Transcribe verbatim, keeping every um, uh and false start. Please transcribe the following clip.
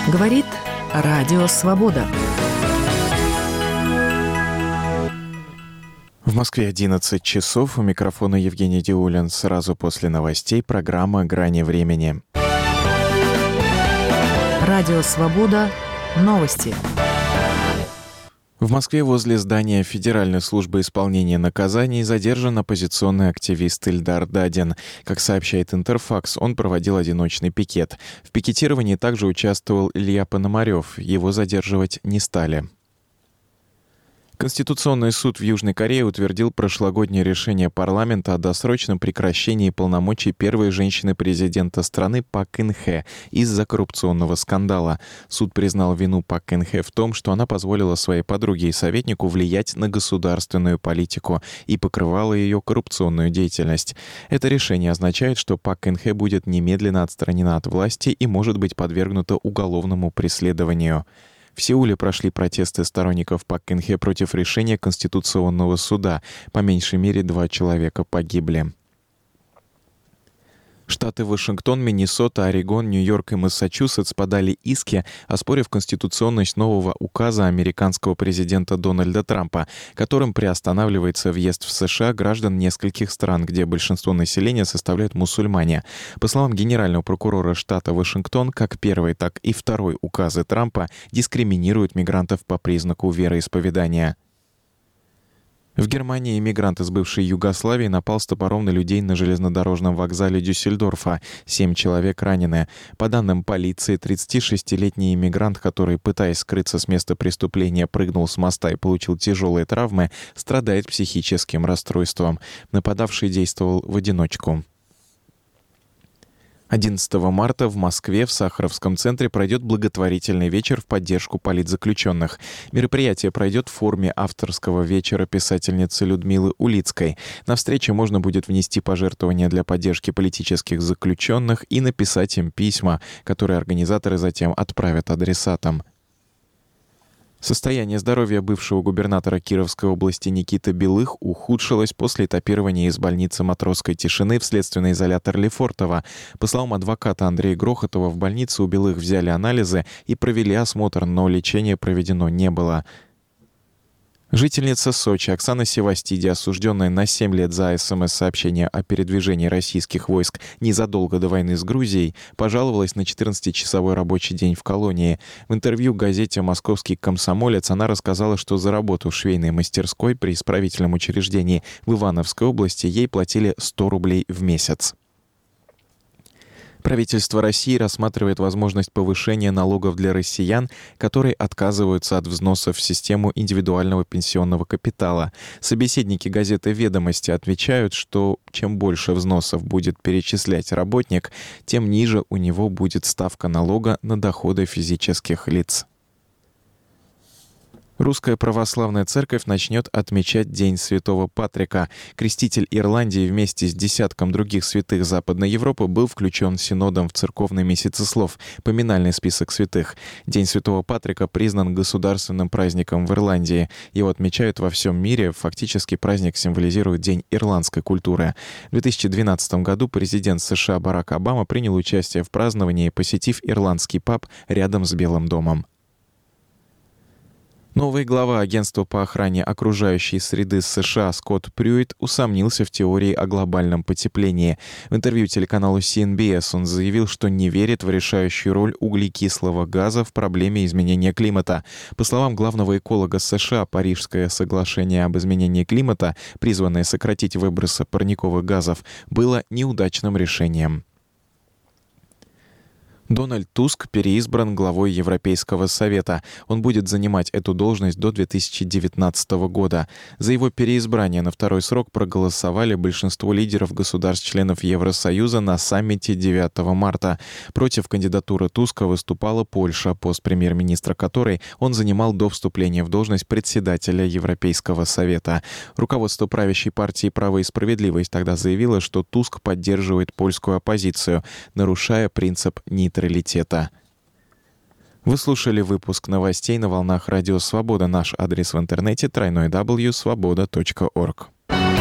Говорит Радио Свобода. В Москве одиннадцать часов. У микрофона Евгений Диулин. Сразу после новостей программа «Грани времени». Радио Свобода. Новости. В Москве возле здания Федеральной службы исполнения наказаний задержан оппозиционный активист Ильдар Дадин. Как сообщает Интерфакс, он проводил одиночный пикет. В пикетировании также участвовал Илья Пономарев. Его задерживать не стали. Конституционный суд в Южной Корее утвердил прошлогоднее решение парламента о досрочном прекращении полномочий первой женщины-президента страны Пак Кын Хе из-за коррупционного скандала. Суд признал вину Пак Кын Хе в том, что она позволила своей подруге и советнику влиять на государственную политику и покрывала ее коррупционную деятельность. Это решение означает, что Пак Кын Хе будет немедленно отстранена от власти и может быть подвергнута уголовному преследованию. В Сеуле прошли протесты сторонников Пак Кын Хе против решения Конституционного суда. По меньшей мере два человека погибли. Штаты Вашингтон, Миннесота, Орегон, Нью-Йорк и Массачусетс подали иски, оспорив конституционность нового указа американского президента Дональда Трампа, которым приостанавливается въезд в США граждан нескольких стран, где большинство населения составляют мусульмане. По словам генерального прокурора штата Вашингтон, как первый, так и второй указы Трампа дискриминируют мигрантов по признаку вероисповедания. В Германии иммигрант из бывшей Югославии напал с топором на людей на железнодорожном вокзале Дюссельдорфа. Семь человек ранены. По данным полиции, тридцатишестилетний иммигрант, который, пытаясь скрыться с места преступления, прыгнул с моста и получил тяжелые травмы, страдает психическим расстройством. Нападавший действовал в одиночку. одиннадцатого марта в Москве в Сахаровском центре пройдет благотворительный вечер в поддержку политзаключенных. Мероприятие пройдет в форме авторского вечера писательницы Людмилы Улицкой. На встрече можно будет внести пожертвования для поддержки политических заключенных и написать им письма, которые организаторы затем отправят адресатам. Состояние здоровья бывшего губернатора Кировской области Никиты Белых ухудшилось после этапирования из больницы Матросской Тишины в следственный изолятор Лефортово. По словам адвоката Андрея Грохотова, в больнице у Белых взяли анализы и провели осмотр, но лечение проведено не было. Жительница Сочи Оксана Севастиди, осужденная на семь лет за СМС-сообщение о передвижении российских войск незадолго до войны с Грузией, пожаловалась на четырнадцатичасовой рабочий день в колонии. В интервью газете «Московский комсомолец» она рассказала, что за работу в швейной мастерской при исправительном учреждении в Ивановской области ей платили сто рублей в месяц. Правительство России рассматривает возможность повышения налогов для россиян, которые отказываются от взносов в систему индивидуального пенсионного капитала. Собеседники газеты «Ведомости» отвечают, что чем больше взносов будет перечислять работник, тем ниже у него будет ставка налога на доходы физических лиц. Русская православная церковь начнет отмечать День Святого Патрика. Креститель Ирландии вместе с десятком других святых Западной Европы был включен Синодом в церковный месяцеслов, поминальный список святых. День Святого Патрика признан государственным праздником в Ирландии. Его отмечают во всем мире. Фактически праздник символизирует День ирландской культуры. В две тысячи двенадцатом году президент США Барак Обама принял участие в праздновании, посетив ирландский паб рядом с Белым домом. Новый глава Агентства по охране окружающей среды США Скотт Прюитт усомнился в теории о глобальном потеплении. В интервью телеканалу си эн би эс он заявил, что не верит в решающую роль углекислого газа в проблеме изменения климата. По словам главного эколога США, Парижское соглашение об изменении климата, призванное сократить выбросы парниковых газов, было неудачным решением. Дональд Туск переизбран главой Европейского совета. Он будет занимать эту должность до две тысячи девятнадцатого года. За его переизбрание на второй срок проголосовали большинство лидеров государств-членов Евросоюза на саммите девятого марта. Против кандидатуры Туска выступала Польша, пост премьер-министра которой он занимал до вступления в должность председателя Европейского совета. Руководство правящей партии «Право и справедливость» тогда заявило, что Туск поддерживает польскую оппозицию, нарушая принцип нейтралитета. Вы слушали выпуск новостей на волнах Радио Свобода. Наш адрес в интернете дабл ю дабл ю дабл ю точка свобода точка орг.